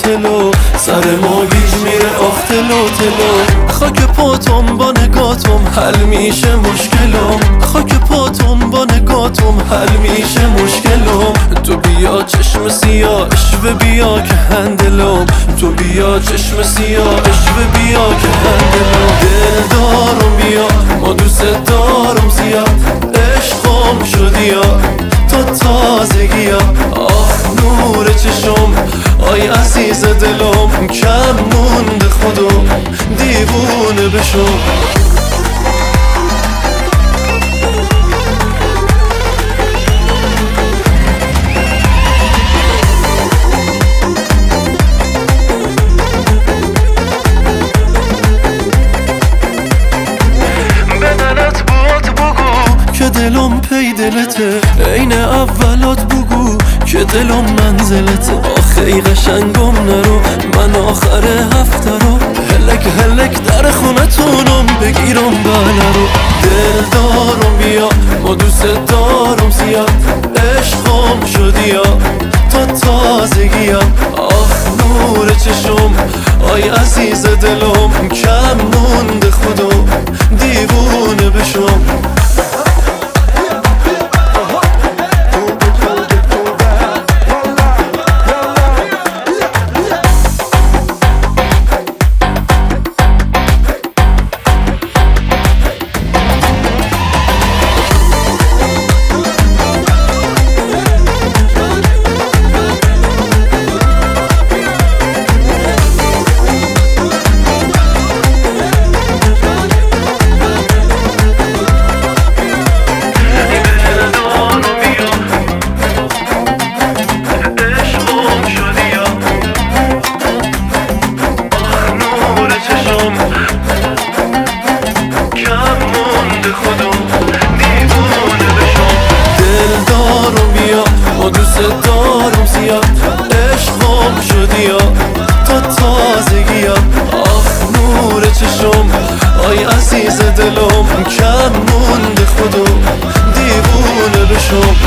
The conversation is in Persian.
تلو، سر ما گیج میره آخ تلو تلو. خاک پاتم با نگاتم حل میشه مشکلم، خاک پاتم با نگاتم حل میشه مشکلم. تو بیا چشم سیاه اشوه بیا که هندلم، تو بیا چشم سیاه اشوه بیا که هندلم. دل دارم بیا ما دوست دارم زیاد، عشقم شدی یا تا تازگی ها. آه نور چشم آی عزیز دلم، کم مونده خودم دیوونه بشم. که دلم پی دلته عین اولات بگو که دلم منزلته. آخه قشنگم نرو من آخر هفته رو هلک هلک در خونتونم بگیرم بله رو. دل دارم بیا ما دوست دارم زیاد، عشقم شدی یا تا تازگی ها. آخ نور چشم آی عزیز دلم، کم مونده خودم دیوونه بشم. دوست دارم زیاد عشقم شدی یا تا تازگی ها. آخ نور چشم آی عزیز دلم، کم مونده خودم دیوونه بشم.